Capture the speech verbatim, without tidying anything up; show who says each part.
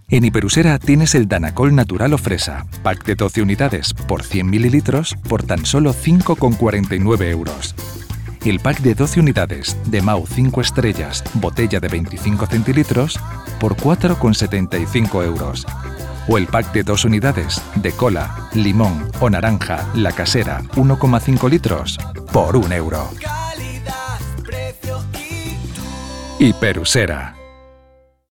Speaker 1: En Hiperusera tienes el Danacol Natural o Fresa, pack de doce unidades por cien mililitros por tan solo cinco con cuarenta y nueve euros. El pack de doce unidades de Mau cinco estrellas, botella de veinticinco centilitros por cuatro con setenta y cinco euros. O el pack de dos unidades de cola, limón o naranja, la casera, uno coma cinco litros por un euro. Hiperusera.